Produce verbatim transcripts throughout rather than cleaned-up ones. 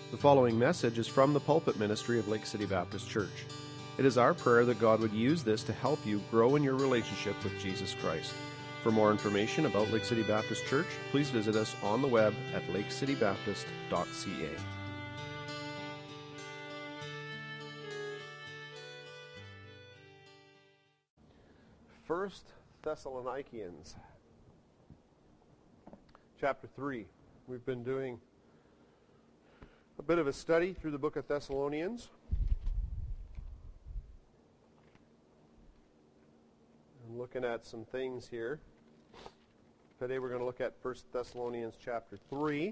The following message is from the pulpit ministry of Lake City Baptist Church. It is our prayer that God would use this to help you grow in your relationship with Jesus Christ. For more information about Lake City Baptist Church, please visit us on the web at lake city baptist dot c a. First Thessalonians, chapter three. We've been doing a bit of a study through the book of Thessalonians. I'm looking at some things here. Today we're going to look at First Thessalonians chapter three.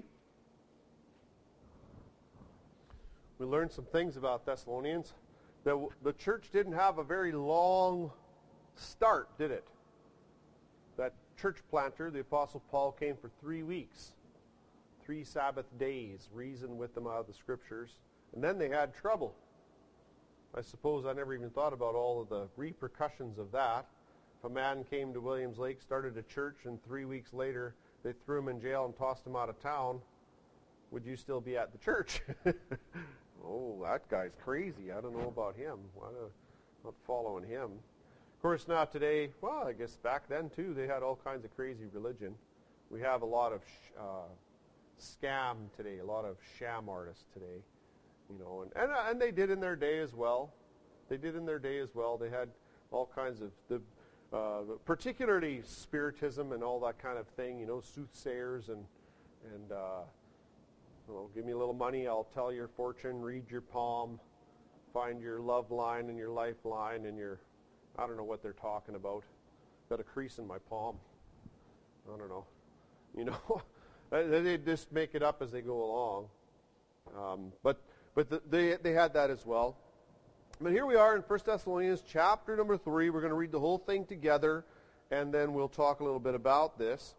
We learned some things about Thessalonians. The, the church didn't have a very long start, did it? That church planter, the Apostle Paul, came for three weeks. Three Sabbath days, reasoned with them out of the Scriptures. And then they had trouble. I suppose I never even thought about all of the repercussions of that. If a man came to Williams Lake, started a church, and three weeks later they threw him in jail and tossed him out of town, would you still be at the church? Oh, that guy's crazy. I don't know about him. I'm not following him. Of course, now today, well, I guess back then too, they had all kinds of crazy religion. We have a lot of sh- uh, scam today, a lot of sham artists today, you know, and, and and they did in their day as well. They did in their day as well. They had all kinds of the, uh, particularly spiritism and all that kind of thing, you know, soothsayers and and uh, well, give me a little money, I'll tell your fortune, read your palm, find your love line and your lifeline and your, I don't know what they're talking about. Got a crease in my palm. I don't know, you know. They just make it up as they go along. Um, but but the, they they had that as well. But here we are in First Thessalonians chapter number three. We're going to read the whole thing together, and then we'll talk a little bit about this.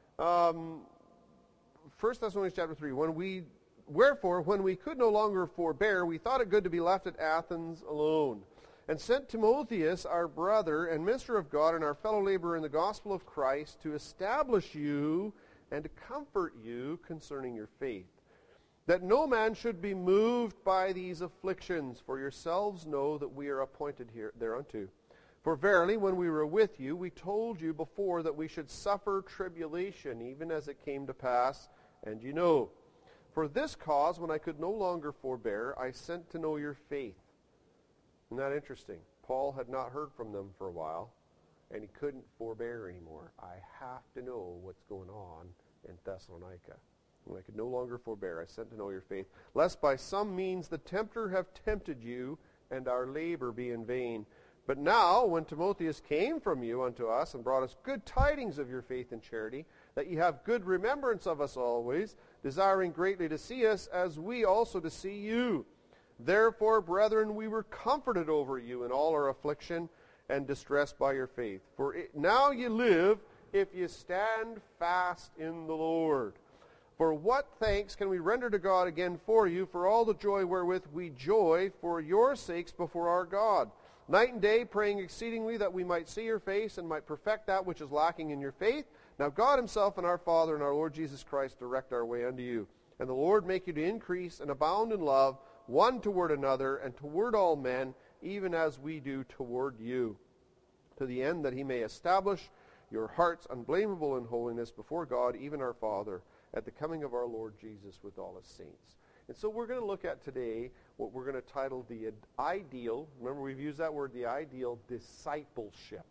Um, First Thessalonians chapter three. When we, wherefore, when we could no longer forbear, we thought it good to be left at Athens alone, and sent Timotheus, our brother and minister of God, and our fellow laborer in the gospel of Christ, to establish you and to comfort you concerning your faith, that no man should be moved by these afflictions, for yourselves know that we are appointed here thereunto. For verily, when we were with you, we told you before that we should suffer tribulation, even as it came to pass, and you know. For this cause, when I could no longer forbear, I sent to know your faith. Isn't that interesting? Paul had not heard from them for a while, and he couldn't forbear anymore. I have to know what's going on in Thessalonica. When I could no longer forbear, I sent to know your faith, lest by some means the tempter have tempted you, and our labor be in vain. But now, when Timotheus came from you unto us, and brought us good tidings of your faith and charity, that ye have good remembrance of us always, desiring greatly to see us, as we also to see you. Therefore, brethren, we were comforted over you in all our affliction, and distressed by your faith. For it, now you live, if you stand fast in the Lord. For what thanks can we render to God again for you, for all the joy wherewith we joy for your sakes before our God, night and day praying exceedingly that we might see your face, and might perfect that which is lacking in your faith. Now God himself and our Father and our Lord Jesus Christ direct our way unto you. And the Lord make you to increase and abound in love, one toward another, and toward all men, even as we do toward you, to the end that he may establish your hearts unblameable in holiness before God, even our Father, at the coming of our Lord Jesus with all his saints. And so we're going to look at today what we're going to title the ideal, remember we've used that word, the ideal discipleship.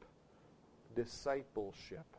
Discipleship.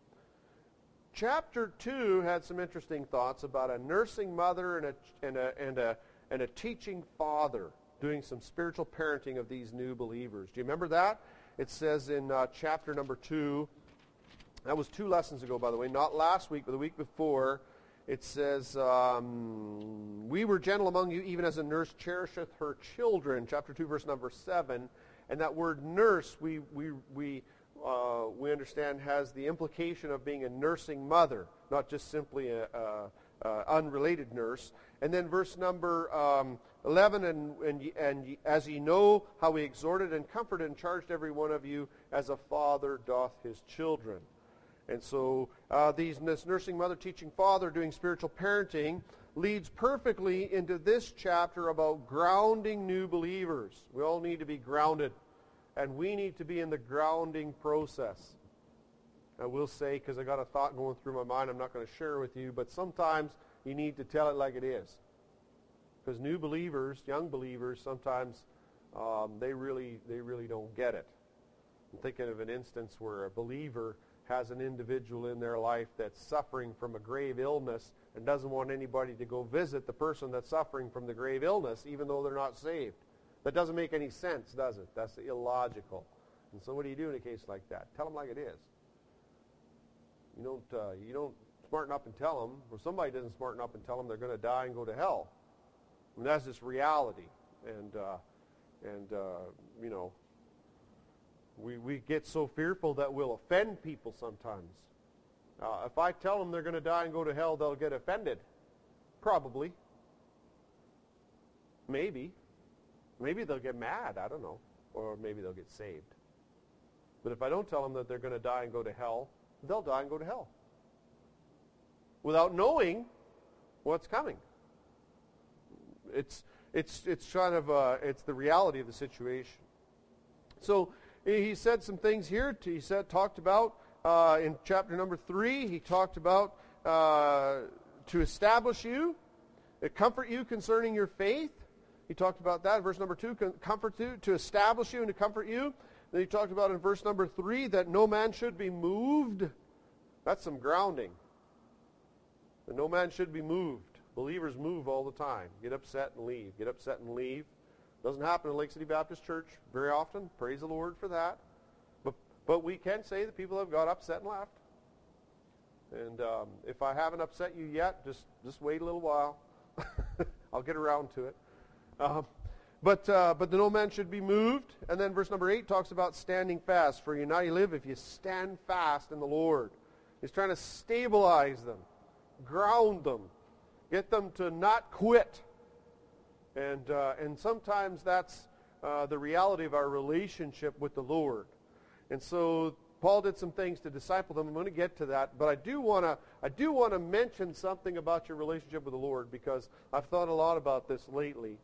Chapter two had some interesting thoughts about a nursing mother and a, and a, and a, and a teaching father doing some spiritual parenting of these new believers. Do you remember that? It says in uh, chapter number two, that was two lessons ago, by the way, not last week, but the week before. It says, um, we were gentle among you, even as a nurse cherisheth her children, chapter two, verse number seven. And that word nurse, we we we uh, we understand, has the implication of being a nursing mother, not just simply a, a, a unrelated nurse. And then verse number um, eleven, and, and, and as ye know how we exhorted and comforted and charged every one of you as a father doth his children. And so uh, these, this nursing mother, teaching father, doing spiritual parenting leads perfectly into this chapter about grounding new believers. We all need to be grounded, and we need to be in the grounding process. I will say, because I got a thought going through my mind I'm not going to share with you, but sometimes you need to tell it like it is. Because new believers, young believers, sometimes um, they really they really don't get it. I'm thinking of an instance where a believer has an individual in their life that's suffering from a grave illness and doesn't want anybody to go visit the person that's suffering from the grave illness, even though they're not saved. That doesn't make any sense, does it? That's illogical. And so what do you do in a case like that? Tell them like it is. You don't, uh, you don't smarten up and tell them, or somebody doesn't smarten up and tell them they're going to die and go to hell. I mean, that's just reality. And, uh, and uh, you know, we, we get so fearful that we'll offend people sometimes. Uh, if I tell them they're going to die and go to hell, they'll get offended. Probably. Maybe. Maybe they'll get mad, I don't know. Or maybe they'll get saved. But if I don't tell them that they're going to die and go to hell, they'll die and go to hell without knowing what's coming. It's it's it's kind of uh, it's the reality of the situation. So he said some things here. He said talked about uh, in chapter number three. He talked about uh, to establish you, to comfort you concerning your faith. He talked about that in verse number two. Comfort you, to establish you and to comfort you. Then he talked about in verse number three that no man should be moved. That's some grounding. That no man should be moved. Believers move all the time. Get upset and leave. Get upset and leave. Doesn't happen in Lake City Baptist Church very often. Praise the Lord for that. But but we can say that people have got upset and left. And um, if I haven't upset you yet, just just wait a little while. I'll get around to it. Um, But uh, but the no man should be moved. And then verse number eight talks about standing fast. For you now you live if you stand fast in the Lord. He's trying to stabilize them, ground them, get them to not quit. And uh, and sometimes that's uh, the reality of our relationship with the Lord. And so Paul did some things to disciple them. I'm going to get to that, but I do want to I do want to mention something about your relationship with the Lord, because I've thought a lot about this lately.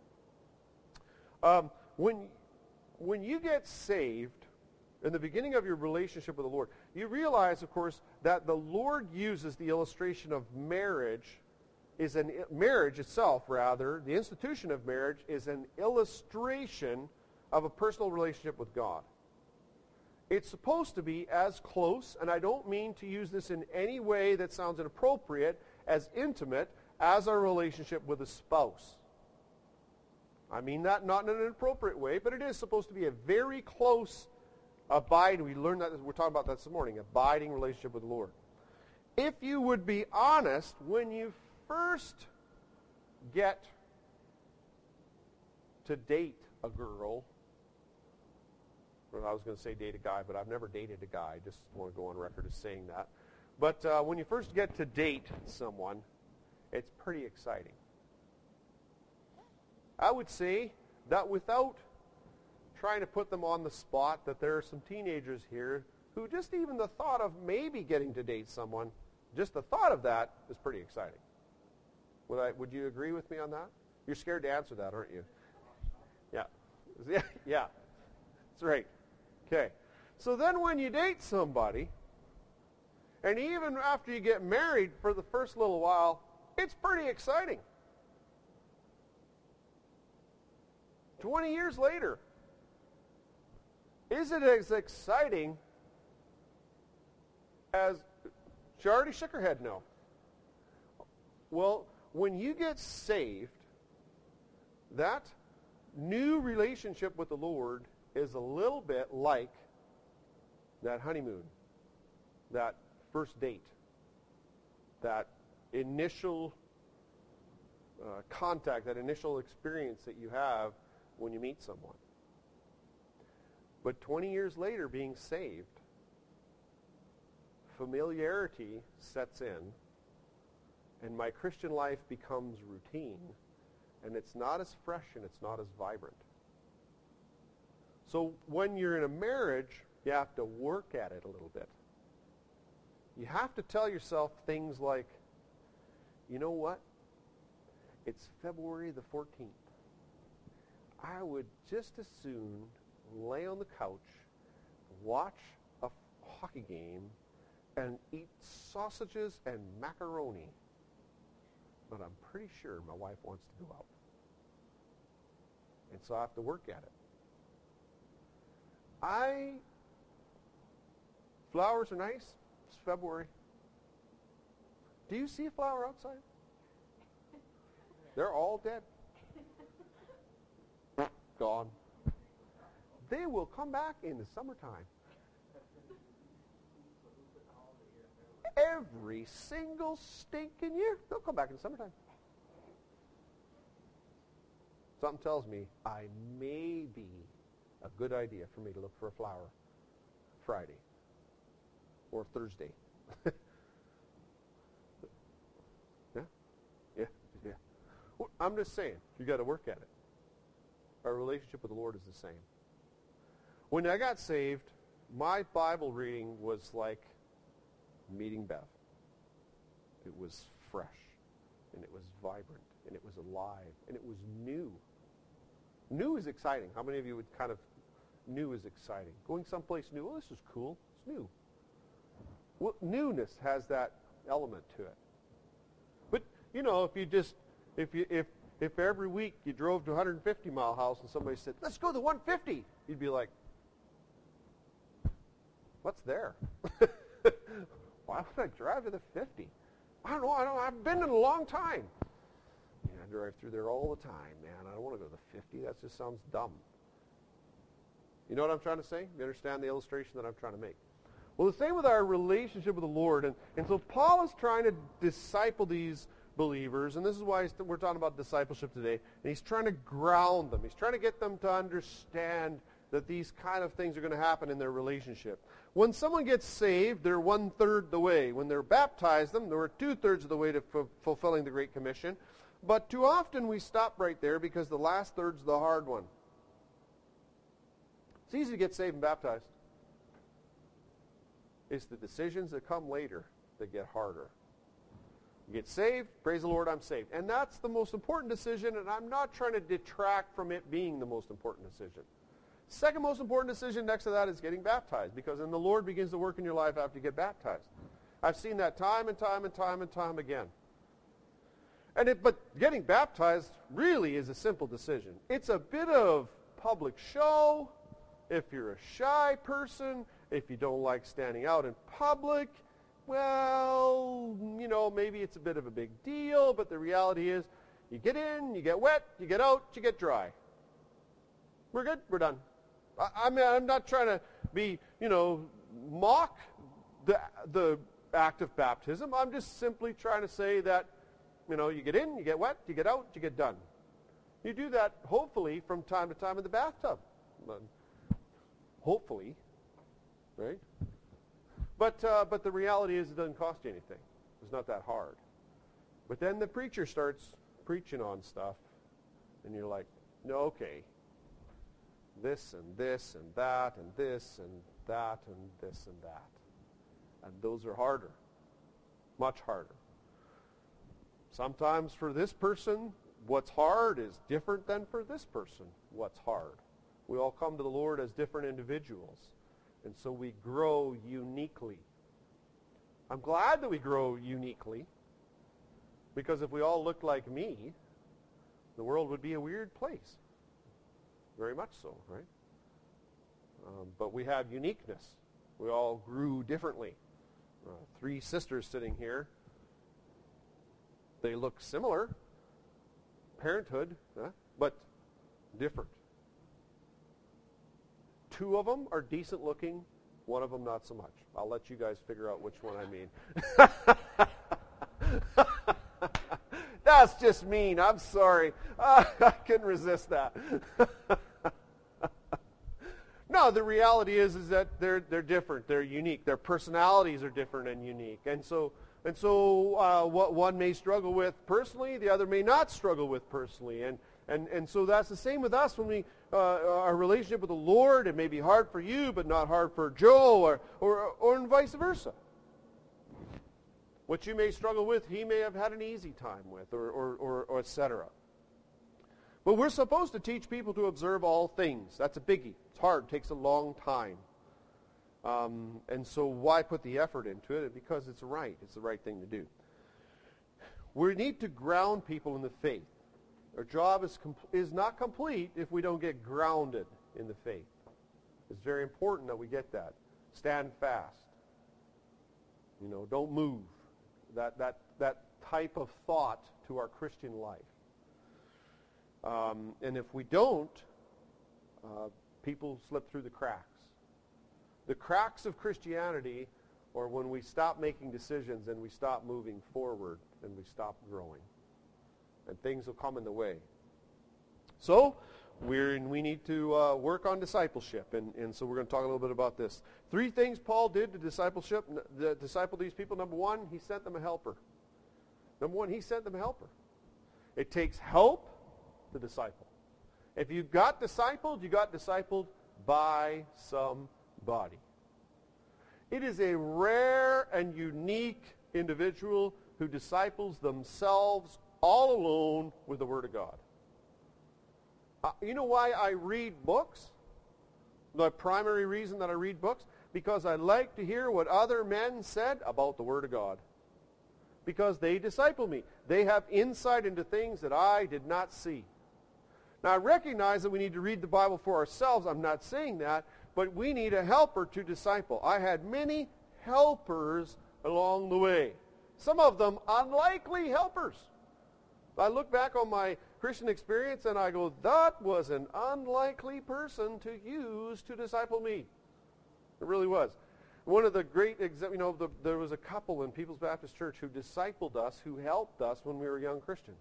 Um, when, when you get saved, in the beginning of your relationship with the Lord, you realize, of course, that the Lord uses the illustration of marriage, is an marriage itself, rather, the institution of marriage is an illustration of a personal relationship with God. It's supposed to be as close, and I don't mean to use this in any way that sounds inappropriate, as intimate as our relationship with a spouse. I mean that not in an inappropriate way, but it is supposed to be a very close abiding. We learned that, we're talking about that this morning, abiding relationship with the Lord. If you would be honest, when you first get to date a girl, well, I was going to say date a guy, but I've never dated a guy. I just want to go on record as saying that. But uh, when you first get to date someone, it's pretty exciting. I would say that without trying to put them on the spot, that there are some teenagers here who just even the thought of maybe getting to date someone, just the thought of that is pretty exciting. Would I, would you agree with me on that? You're scared to answer that, aren't you? Yeah. Yeah, yeah. That's right. Okay. So then when you date somebody, and even after you get married for the first little while, it's pretty exciting. twenty years later, is it as exciting as, she already shook her head no. Well, when you get saved, that new relationship with the Lord is a little bit like that honeymoon, that first date, that initial uh, contact, that initial experience that you have when you meet someone. But twenty years later, being saved, familiarity sets in, and my Christian life becomes routine, and it's not as fresh and it's not as vibrant. So when you're in a marriage, you have to work at it a little bit. You have to tell yourself things like, you know what? It's February the fourteenth. I would just as soon lay on the couch, watch a hockey game, and eat sausages and macaroni. But I'm pretty sure my wife wants to go out. And so I have to work at it. I, flowers are nice. It's February. Do you see a flower outside? They're all dead. Gone. They will come back in the summertime. Every single stinking year, they'll come back in the summertime. Something tells me I may be a good idea for me to look for a flower Friday or Thursday. yeah? Yeah, yeah. Well, I'm just saying, you got to work at it. Our relationship with the Lord is the same. When I got saved, my Bible reading was like meeting Bev. It was fresh, and it was vibrant, and it was alive, and it was new. New is exciting. How many of you would kind of, new is exciting? Going someplace new, oh, this is cool. It's new. Well, newness has that element to it. But, you know, if you just, if you, if, if every week you drove to a one hundred fifty mile house and somebody said, let's go to one fifty, you'd be like, what's there? Why would I drive to the fifty? I don't know. I don't. I've been in a long time. Yeah, I drive through there all the time, man. I don't want to go to the fifty. That just sounds dumb. You know what I'm trying to say? You understand the illustration that I'm trying to make? Well, the same with our relationship with the Lord. And, and so Paul is trying to disciple these believers, and this is why we're talking about discipleship today. And he's trying to ground them. He's trying to get them to understand that these kind of things are going to happen in their relationship. When someone gets saved, they're one-third the way. When they're baptized, them, they're two-thirds of the way to f- fulfilling the Great Commission. But too often we stop right there because the last third's the hard one. It's easy to get saved and baptized. It's the decisions that come later that get harder. You get saved, praise the Lord, I'm saved. And that's the most important decision, and I'm not trying to detract from it being the most important decision. Second most important decision next to that is getting baptized, because then the Lord begins to work in your life after you get baptized. I've seen that time and time and time and time again. And it, but getting baptized really is a simple decision. It's a bit of public show. If you're a shy person, if you don't like standing out in public, well, you know, maybe it's a bit of a big deal, but the reality is you get in, you get wet, you get out, you get dry. We're good, we're done. I, I mean, I'm not trying to be, you know, mock the, the act of baptism. I'm just simply trying to say that, you know, you get in, you get wet, you get out, you get done. You do that, hopefully, from time to time in the bathtub. Hopefully, right? But uh, but the reality is it doesn't cost you anything. It's not that hard. But then the preacher starts preaching on stuff, and you're like, no, okay, this and this and that and this and that and this and that. And those are harder, much harder. Sometimes for this person, what's hard is different than for this person, what's hard. We all come to the Lord as different individuals. And so we grow uniquely. I'm glad that we grow uniquely, because if we all looked like me, the world would be a weird place. Very much so, right? Um, but we have uniqueness. We all grew differently. Uh, three sisters sitting here. They look similar, parenthood, huh? But different. Two of them are decent looking, one of them not so much. I'll let you guys figure out which one I mean. That's just mean. I'm sorry. Uh, I couldn't resist that. No, the reality is is that they're they're different. They're unique. Their personalities are different and unique. And so and so uh, what one may struggle with personally, the other may not struggle with personally. And and and so that's the same with us when we uh, our relationship with the Lord. It may be hard for you, but not hard for Joe, or or or and vice versa. What you may struggle with, he may have had an easy time with, or, or, or, or et cetera. But we're supposed to teach people to observe all things. That's a biggie. It's hard. It takes a long time. Um, and so why put the effort into it? Because it's right. It's the right thing to do. We need to ground people in the faith. Our job is, com- is not complete if we don't get grounded in the faith. It's very important that we get that. Stand fast. You know, don't move. That, that, that type of thought to our Christian life. Um, and if we don't, uh, people slip through the cracks. The cracks of Christianity are when we stop making decisions and we stop moving forward and we stop growing. And things will come in the way. So, we're, we need to uh, work on discipleship. And, and so we're going to talk a little bit about this. Three things Paul did to discipleship, to disciple these people. Number one, he sent them a helper. Number one, he sent them a helper. It takes help to disciple. If you got discipled, you got discipled by somebody. It is a rare and unique individual who disciples themselves all alone with the Word of God. Uh, you know why I read books? The primary reason that I read books? Because I like to hear what other men said about the Word of God. Because they disciple me. They have insight into things that I did not see. Now, I recognize that we need to read the Bible for ourselves. I'm not saying that. But we need a helper to disciple. I had many helpers along the way. Some of them unlikely helpers. I look back on my Christian experience and I go, that was an unlikely person to use to disciple me. It really was. One of the great, you know, the, there was a couple in People's Baptist Church who discipled us, who helped us when we were young Christians.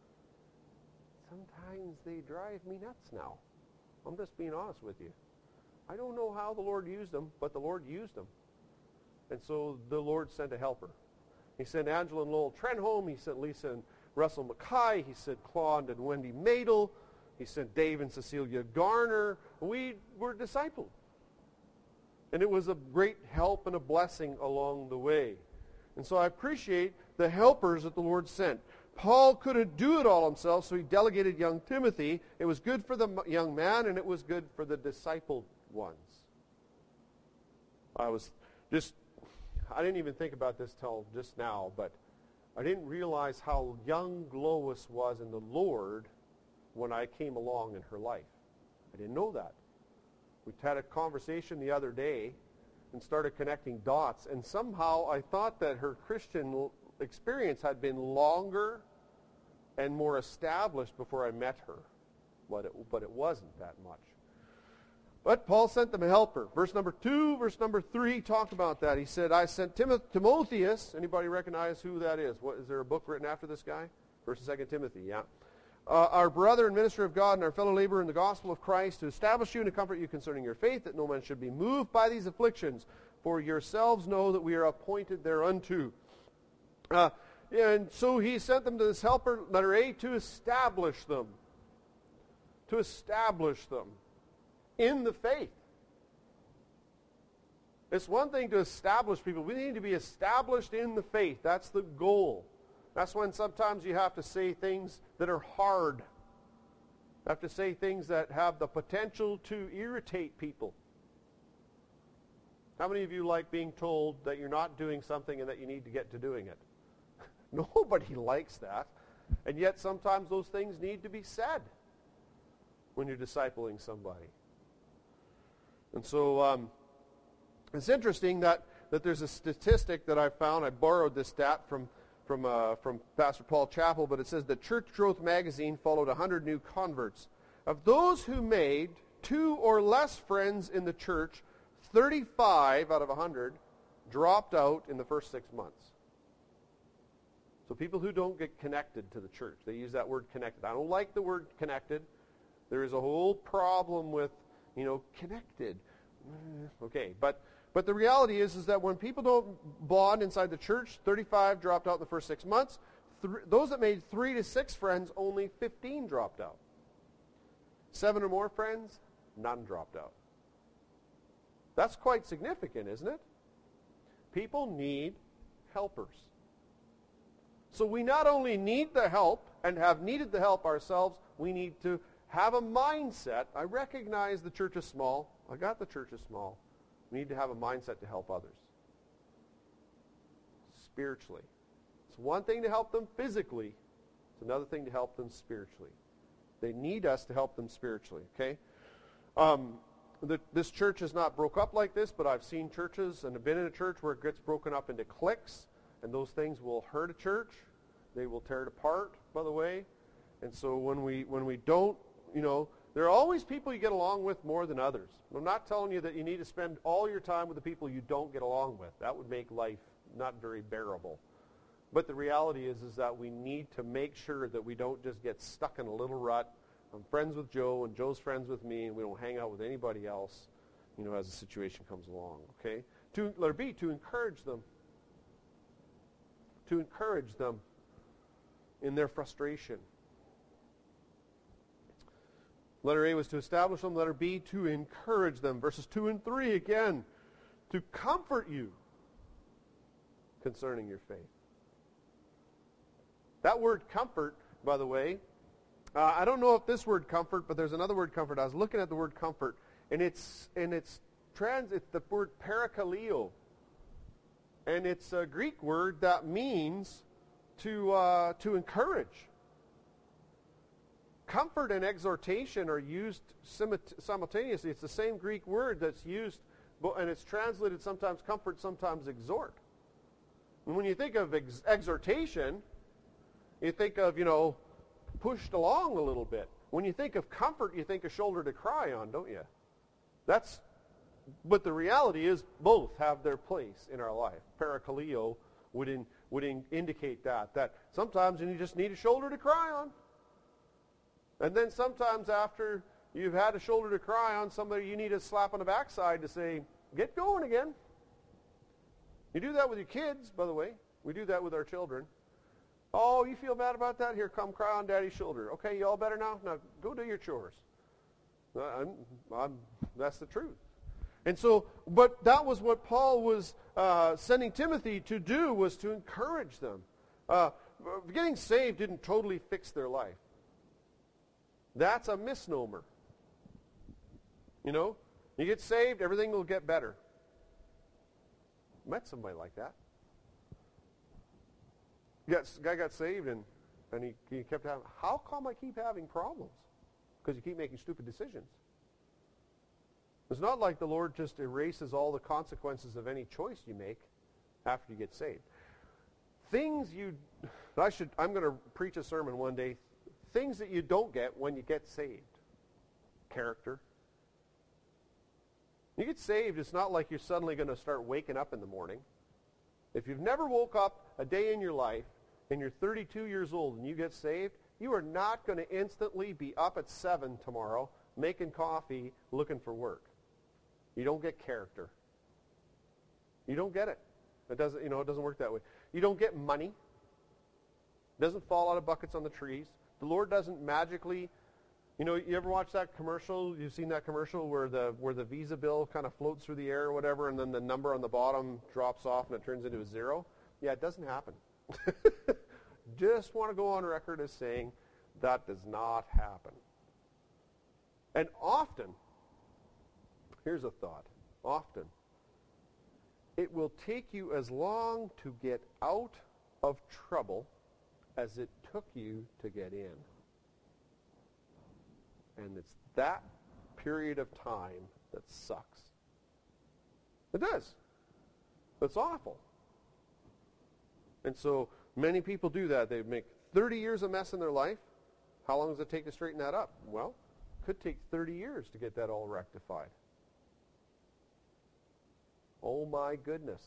Sometimes they drive me nuts now. I'm just being honest with you. I don't know how the Lord used them, but the Lord used them. And so the Lord sent a helper. He sent Angela and Lowell Trenholm. He sent Lisa and Russell Mackay. He sent Claude and Wendy Madel. He sent Dave and Cecilia Garner. We were discipled. And it was a great help and a blessing along the way. And so I appreciate the helpers that the Lord sent. Paul couldn't do it all himself, so he delegated young Timothy. It was good for the young man, and it was good for the discipled ones. I was just, I didn't even think about this till just now, but I didn't realize how young Lois was in the Lord when I came along in her life. I didn't know that. We had a conversation the other day and started connecting dots, and somehow I thought that her Christian experience had been longer and more established before I met her, but it, but it wasn't that much. But Paul sent them a helper. Verse number two, verse number three talked about that. He said, I sent Timoth- Timotheus. Anybody recognize who that is? What, is there a book written after this guy? First and Second Timothy, yeah. Uh, our brother and minister of God and our fellow laborer in the gospel of Christ, to establish you and to comfort you concerning your faith, that no man should be moved by these afflictions. For yourselves know that we are appointed thereunto. Uh, and so he sent them to this helper, letter A, to establish them. To establish them in the faith. It's one thing to establish people. We need to be established in the faith. That's the goal. That's when sometimes you have to say things that are hard. You have to say things that have the potential to irritate people. How many of you like being told that you're not doing something and that you need to get to doing it? Nobody likes that. And yet sometimes those things need to be said when you're discipling somebody. And so um, it's interesting that, that there's a statistic that I found. I borrowed this stat from from uh, from Pastor Paul Chappell, but it says that Church Growth magazine followed one hundred new converts. Of those who made two or less friends in the church, thirty-five out of one hundred dropped out in the first six months. So people who don't get connected to the church, they use that word connected. I don't like the word connected. There is a whole problem with, you know, connected. Okay, but but the reality is is that when people don't bond inside the church, thirty-five dropped out in the first six months. Th- those that made three to six friends, only fifteen dropped out. Seven or more friends, none dropped out. That's quite significant, isn't it? People need helpers. So we not only need the help and have needed the help ourselves, we need to have a mindset. I recognize the church is small. I got the church is small. We need to have a mindset to help others. Spiritually. It's one thing to help them physically. It's another thing to help them spiritually. They need us to help them spiritually, okay? Um, the, this church is not broke up like this, but I've seen churches and have been in a church where it gets broken up into cliques, and those things will hurt a church. They will tear it apart, by the way. And so when we when we don't, you know, there are always people you get along with more than others. I'm not telling you that you need to spend all your time with the people you don't get along with. That would make life not very bearable. But the reality is, is that we need to make sure that we don't just get stuck in a little rut. I'm friends with Joe, and Joe's friends with me, and we don't hang out with anybody else, you know, as the situation comes along, okay? To, letter B, to encourage them. To encourage them in their frustration. Letter A was to establish them. Letter B, to encourage them. Verses two and three, again, to comfort you concerning your faith. That word comfort, by the way, uh, I don't know if this word comfort, but there's another word comfort. I was looking at the word comfort, and it's and it's trans. It's the word parakaleo, and it's a Greek word that means to uh, to encourage. Comfort and exhortation are used simultaneously. It's the same Greek word that's used, and it's translated sometimes comfort, sometimes exhort. And when you think of ex- exhortation, you think of, you know, pushed along a little bit. When you think of comfort, you think a shoulder to cry on, don't you? That's, but the reality is both have their place in our life. Parakaleo would in, would in, indicate that, that sometimes you just need a shoulder to cry on. And then sometimes after you've had a shoulder to cry on, somebody you need a slap on the backside to say, get going again. You do that with your kids, by the way. We do that with our children. Oh, you feel bad about that? Here, come cry on Daddy's shoulder. Okay, you all better now? Now go do your chores. I'm, I'm, that's the truth. And so, but that was what Paul was uh, sending Timothy to do, was to encourage them. Uh, getting saved didn't totally fix their life. That's a misnomer. You know, you get saved, everything will get better. Met somebody like that. Yes, guy got saved and, and he, he kept having, how come I keep having problems? Because you keep making stupid decisions. It's not like the Lord just erases all the consequences of any choice you make after you get saved. Things you, I should, I'm going to preach a sermon one day, things that you don't get when you get saved. Character. You get saved, it's not like you're suddenly going to start waking up in the morning. If you've never woke up a day in your life and you're thirty-two years old and you get saved, you are not going to instantly be up at seven tomorrow making coffee looking for work. You don't get character. You don't get it. It doesn't, you know, it doesn't work that way. You don't get money. It doesn't fall out of buckets on the trees. The Lord doesn't magically, you know, you ever watch that commercial? You've seen that commercial where the where the Visa bill kind of floats through the air or whatever, and then the number on the bottom drops off and it turns into a zero? Yeah, it doesn't happen. Just want to go on record as saying that does not happen. And often, here's a thought, often, it will take you as long to get out of trouble as it took you to get in. And it's that period of time that sucks. It does. It's awful. And so many people do that. They make thirty years a mess in their life. How long does it take to straighten that up? Well, it could take thirty years to get that all rectified. Oh my goodness.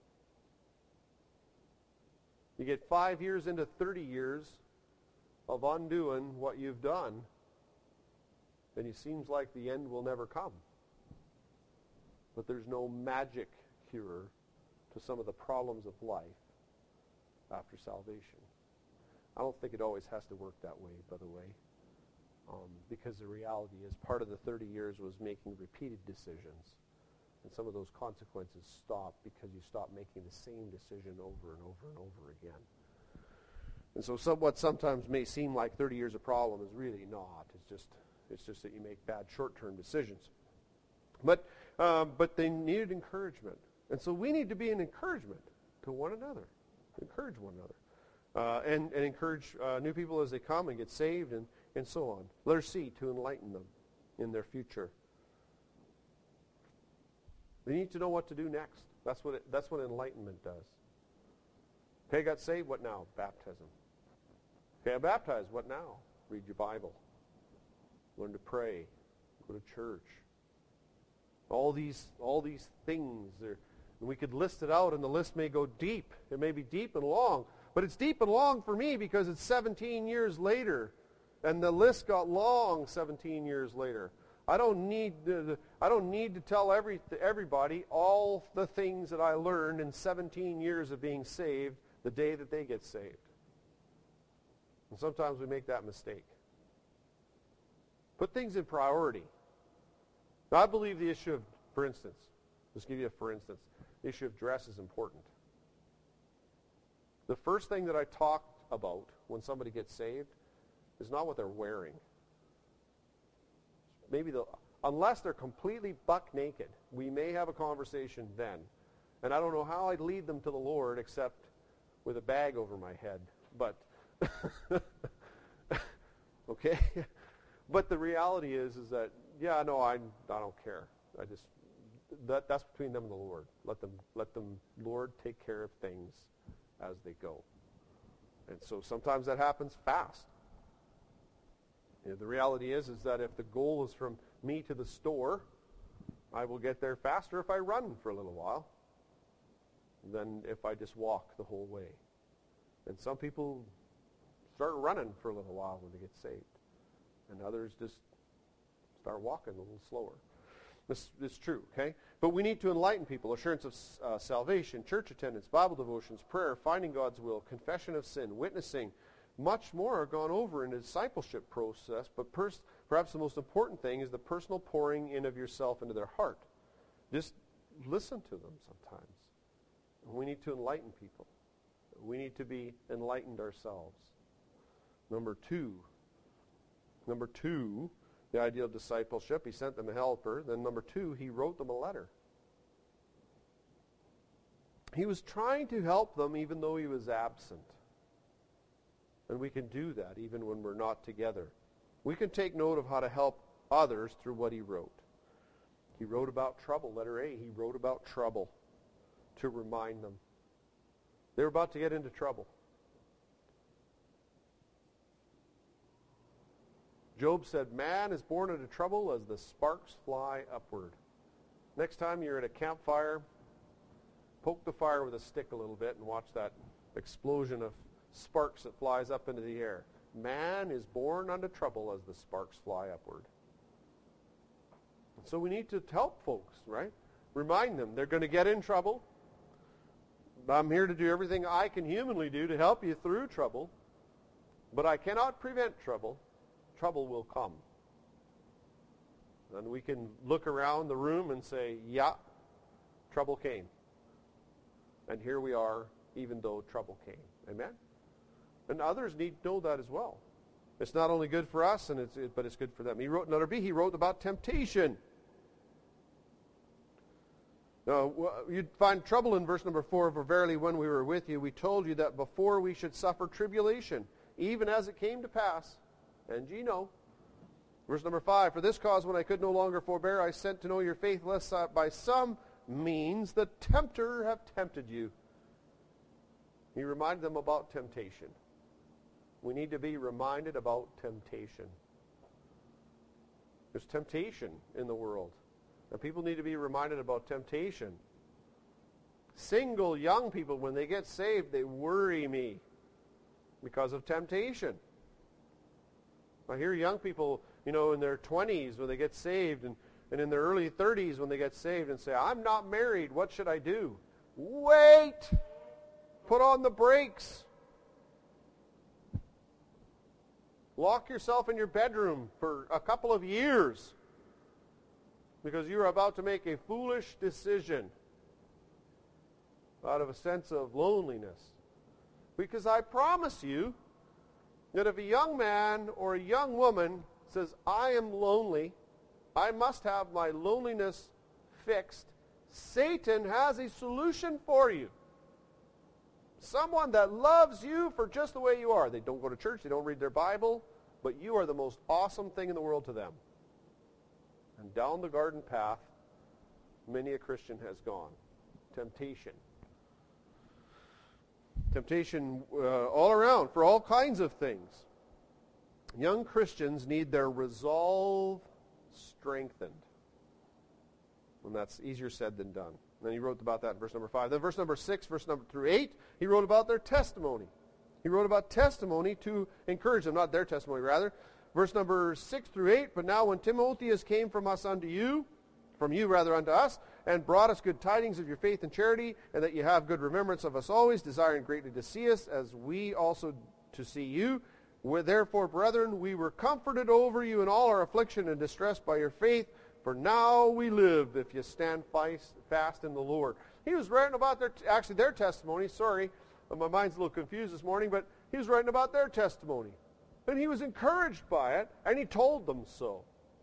You get five years into thirty years of undoing what you've done, and it seems like the end will never come. But there's no magic cure to some of the problems of life after salvation. I don't think it always has to work that way, by the way, um, because the reality is part of the thirty years was making repeated decisions. And some of those consequences stop because you stop making the same decision over and over and over again. And so some, what sometimes may seem like thirty years of problem is really not. It's just it's just that you make bad short-term decisions. But um, but they needed encouragement. And so we need to be an encouragement to one another. Encourage one another. Uh, and, and encourage uh, new people as they come and get saved and, and so on. Letter C, to enlighten them in their future. They need to know what to do next. That's what it, that's what enlightenment does. Okay, got saved, what now? Baptism. Okay, I'm baptized, what now? Read your Bible. Learn to pray. Go to church. All these all these things. Are, and we could list it out, and the list may go deep. It may be deep and long. But it's deep and long for me because it's seventeen years later. And the list got long seventeen years later. I don't need to, I don't need to tell every, everybody all the things that I learned in seventeen years of being saved the day that they get saved. And sometimes we make that mistake. Put things in priority. Now, I believe the issue of, for instance, let's give you a for instance, the issue of dress is important. The first thing that I talk about when somebody gets saved is not what they're wearing. Maybe the unless they're completely buck naked, we may have a conversation then. And I don't know how I'd lead them to the Lord except with a bag over my head. But okay. But the reality is is that yeah, no, I I don't care. I just that that's between them and the Lord. Let them let them Lord take care of things as they go. And so sometimes that happens fast. You know, the reality is is that if the goal is from me to the store, I will get there faster if I run for a little while than if I just walk the whole way. And some people start running for a little while when they get saved. And others just start walking a little slower. This is true, okay? But we need to enlighten people. Assurance of uh, salvation, church attendance, Bible devotions, prayer, finding God's will, confession of sin, witnessing. Much more are gone over in the discipleship process, but pers- perhaps the most important thing is the personal pouring in of yourself into their heart. Just listen to them sometimes. We need to enlighten people. We need to be enlightened ourselves. Number two, number two, the idea of discipleship, he sent them a helper. Then number two, he wrote them a letter. He was trying to help them even though he was absent. And we can do that even when we're not together. We can take note of how to help others through what he wrote. He wrote about trouble. Letter A, he wrote about trouble to remind them. They were about to get into trouble. Job said, man is born into trouble as the sparks fly upward. Next time you're at a campfire, poke the fire with a stick a little bit and watch that explosion of sparks that flies up into the air. Man is born unto trouble as the sparks fly upward. So we need to help folks, right? Remind them they're going to get in trouble. I'm here to do everything I can humanly do to help you through trouble, but I cannot prevent trouble. Trouble will come. And we can look around the room and say, yeah, trouble came. And here we are, even though trouble came. Amen? And others need to know that as well. It's not only good for us, and it's, it, but it's good for them. He wrote, another B, he wrote about temptation. Now, you'd find trouble in verse number four, for verily when we were with you, we told you that before we should suffer tribulation, even as it came to pass. And ye know. Verse number five, for this cause when I could no longer forbear, I sent to know your faith, lest by some means the tempter have tempted you. He reminded them about temptation. We need to be reminded about temptation. There's temptation in the world. And people need to be reminded about temptation. Single young people, when they get saved, they worry me because of temptation. I hear young people, you know, in their twenties when they get saved, and, and in their early thirties when they get saved and say, I'm not married, what should I do? Wait! Put on the brakes. Lock yourself in your bedroom for a couple of years because you're about to make a foolish decision out of a sense of loneliness. Because I promise you, that if a young man or a young woman says, I am lonely, I must have my loneliness fixed, Satan has a solution for you. Someone that loves you for just the way you are. They don't go to church, they don't read their Bible, but you are the most awesome thing in the world to them. And down the garden path, many a Christian has gone. Temptation. Temptation uh, all around for all kinds of things. Young Christians need their resolve strengthened. And that's easier said than done. And then he wrote about that in verse number five. Then verse number six, verse number through eight, he wrote about their testimony. He wrote about testimony to encourage them, not their testimony, rather. Verse number six through eight, but now when Timotheus came from us unto you, from you rather unto us, and brought us good tidings of your faith and charity, and that you have good remembrance of us always, desiring greatly to see us, as we also to see you. Where therefore, brethren, we were comforted over you in all our affliction and distress by your faith, for now we live, if you stand fast in the Lord. He was writing about their, actually their testimony, sorry, my mind's a little confused this morning, but he was writing about their testimony. And he was encouraged by it, and he told them so.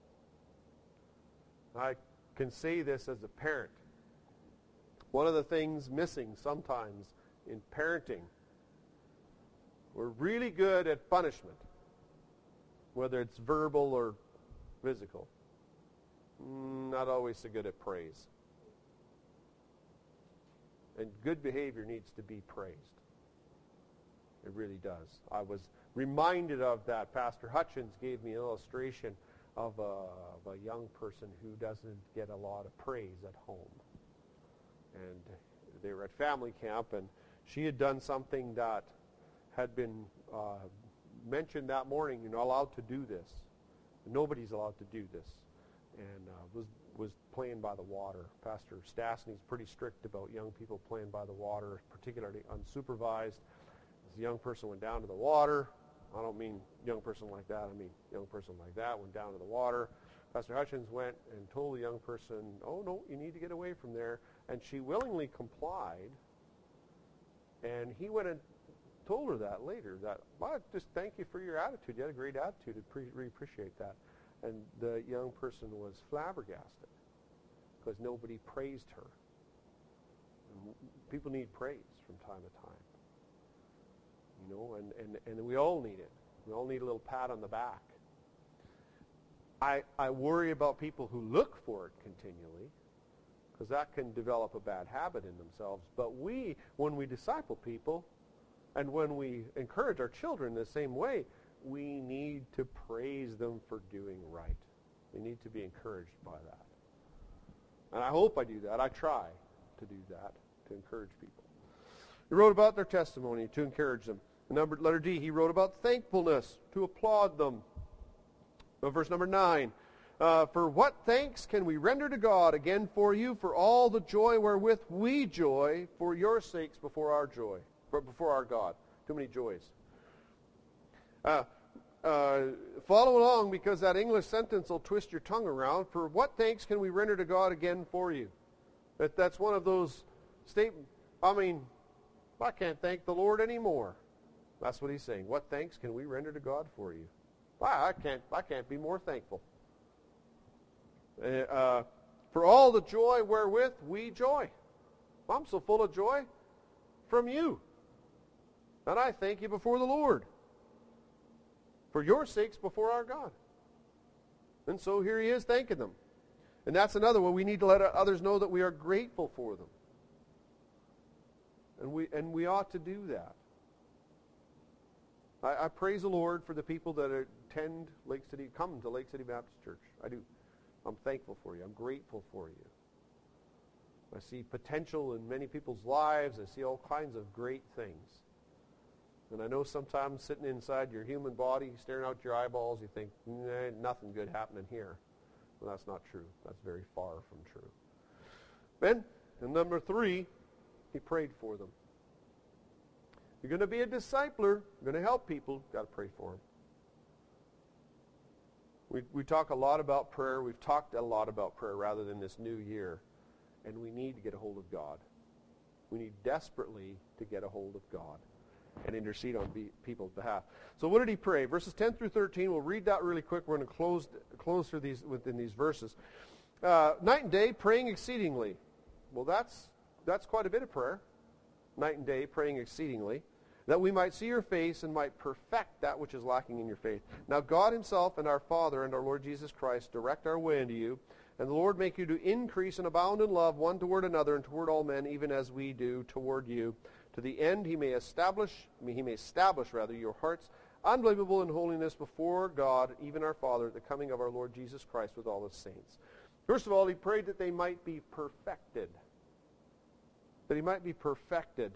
I can say this as a parent. One of the things missing sometimes in parenting, we're really good at punishment, whether it's verbal or physical. Not always so good at praise. And good behavior needs to be praised. It really does. I was reminded of that. Pastor Hutchins gave me an illustration of a, of a young person who doesn't get a lot of praise at home. And they were at family camp, and she had done something that had been uh, mentioned that morning. You're not allowed to do this. Nobody's allowed to do this. And uh, was was playing by the water. Pastor Stastny's pretty strict about young people playing by the water, particularly unsupervised. This young person went down to the water. I don't mean young person like that. I mean young person like that went down to the water. Pastor Hutchins went and told the young person, oh, no, you need to get away from there. And she willingly complied. And he went and told her that later, that, well, just thank you for your attitude. You had a great attitude. I pre- really appreciate that. And the young person was flabbergasted because nobody praised her. And people need praise from time to time. You know, and, and, and we all need it. We all need a little pat on the back. I, I worry about people who look for it continually, because that can develop a bad habit in themselves. But we, when we disciple people, and when we encourage our children the same way, we need to praise them for doing right. We need to be encouraged by that. And I hope I do that. I try to do that, to encourage people. He wrote about their testimony, to encourage them. Number, letter D, he wrote about thankfulness, to applaud them. Uh, verse number nine, uh, for what thanks can we render to God again for you, for all the joy wherewith we joy for your sakes before our joy, before our God. Too many joys. Uh, uh, follow along, because that English sentence will twist your tongue around. For what thanks can we render to God again for you? That, that's one of those statements. I mean, I can't thank the Lord anymore. That's what he's saying. What thanks can we render to God for you? Wow, I can't, I can't be more thankful. Uh, uh, for all the joy wherewith we joy. I'm so full of joy from you. And I thank you before the Lord, for your sakes before our God. And so here he is thanking them. And that's another one. We need to let others know that we are grateful for them. And we and we ought to do that. I, I praise the Lord for the people that attend Lake City, come to Lake City Baptist Church. I do. I'm thankful for you. I'm grateful for you. I see potential in many people's lives. I see all kinds of great things. And I know sometimes sitting inside your human body, staring out your eyeballs, you think, nah, nothing good happening here. Well, that's not true. That's very far from true. Then, and number three, he prayed for them. You're going to be a discipler. You're going to help people. You've got to pray for them. We, we talk a lot about prayer. We've talked a lot about prayer rather than this new year. And we need to get a hold of God. We need desperately to get a hold of God. and intercede on be- people's behalf. So what did he pray? Verses ten through thirteen, we'll read that really quick. We're going to close, close through these, within these verses. Uh, night and day, praying exceedingly. Well, that's, that's quite a bit of prayer. Night and day, praying exceedingly, that we might see your face and might perfect that which is lacking in your faith. Now God himself and our Father and our Lord Jesus Christ direct our way unto you, and the Lord make you to increase and abound in love one toward another and toward all men, even as we do toward you, to the end he may establish, he may establish rather your hearts unbelievable in holiness before God, even our Father, at the coming of our Lord Jesus Christ with all his saints. First of all, he prayed that they might be perfected. That he might be perfected.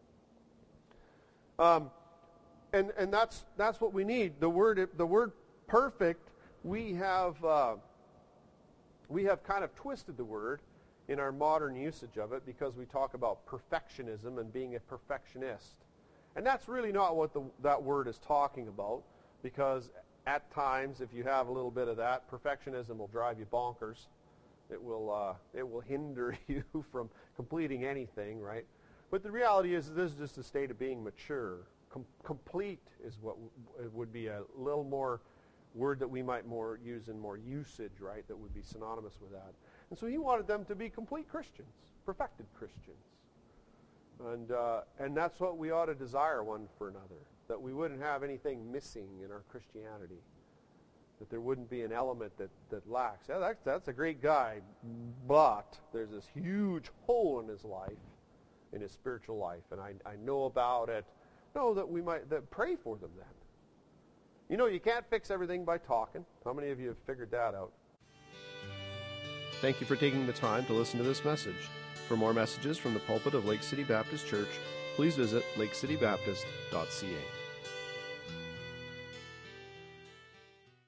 Um, and and that's that's what we need. The word the word perfect, we have uh, we have kind of twisted the word in our modern usage of it because we talk about perfectionism and being a perfectionist. And that's really not what the, that word is talking about, because at times, if you have a little bit of that, perfectionism will drive you bonkers. It will uh, it will hinder you from completing anything, right? But the reality is this is just a state of being mature. Com- complete is what w- would be a little more word that we might more use in more usage, right, that would be synonymous with that. And so he wanted them to be complete Christians, perfected Christians. And uh, and that's what we ought to desire one for another, that we wouldn't have anything missing in our Christianity, that there wouldn't be an element that, that lacks. Yeah, that, that's a great guy, but there's this huge hole in his life, in his spiritual life, and I, I know about it. No, that we might that pray for them then. You know, you can't fix everything by talking. How many of you have figured that out? Thank you for taking the time to listen to this message. For more messages from the pulpit of Lake City Baptist Church, please visit lake city baptist dot c a.